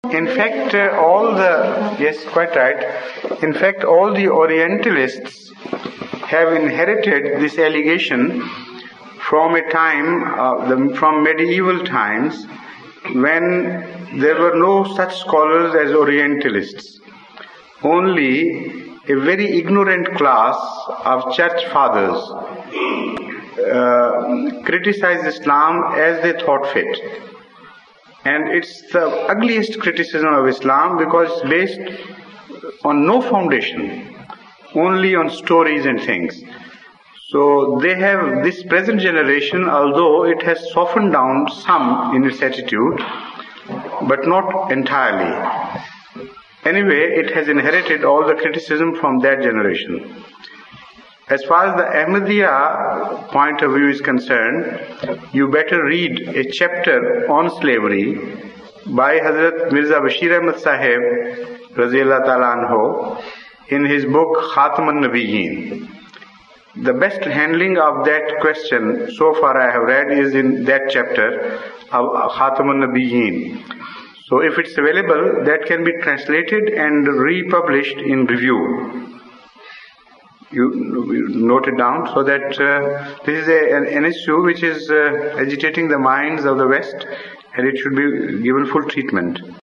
In fact, yes, quite right. In fact, all the Orientalists have inherited this allegation from a time, from medieval times, when there were no such scholars as Orientalists. Only a very ignorant class of church fathers criticized Islam as they thought fit. And it's the ugliest criticism of Islam because it's based on no foundation, only on stories and things. So they have this present generation, although it has softened down some in its attitude, but not entirely. Anyway, it has inherited all the criticism from that generation. As far as the Ahmadiyya point of view is concerned, you better read a chapter on slavery by Hazrat Mirza Bashir Ahmad Sahib Raziyallahu Ta'ala Anhu in his book Khatam al-Nabiyyin. The best handling of that question so far I have read is in that chapter of Khatam al-Nabiyyin. So if it's available, that can be translated and republished in review. You note it down so that this is an issue which is agitating the minds of the West, and it should be given full treatment.